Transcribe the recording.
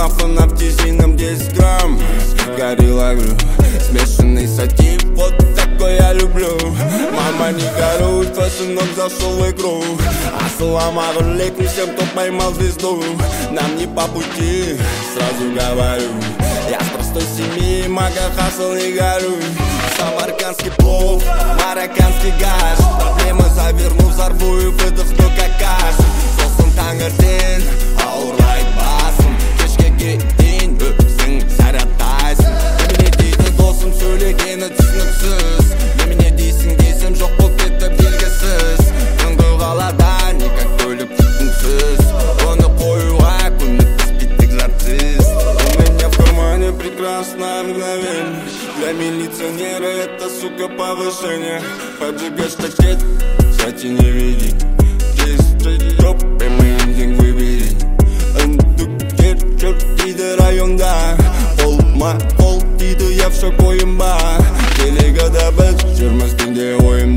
маффин, аптезином 10 грамм. Горилла грю, смешанный сатив, вот такой я люблю. Мама, не горюй, твой сынок зашел в игру. Ассаламу алейкум всем, кто поймал звезду. Нам не по пути, сразу говорю. Я с простой семьи, мага, хасл, не горюй. Самаркандский плов, марокканский гаш. Проблемы заверну, взорву и выдохну как каш. Сосын таңертең, ауырлай басым. Кешке дейін өзің саратайсың. Немене дейді досым, сөйлегені түсініксіз. Немене дейсің десем, жоқ болып кетті белгісіз. Түнгі қалада никак көлік түтінсіз. Оны қоюға көмектеспейді экзорцист. У меня в кармане прекрасное мгновение. Для милиционера это, сука, повышение. Поджигай штакет, кстати, не види. Здесь жоп, эмендинг выбери. Ындукер, черт дейді районда. Қолма қол дейді, я в шок ойым бар. Телегада біз жүрміз күнде ойым.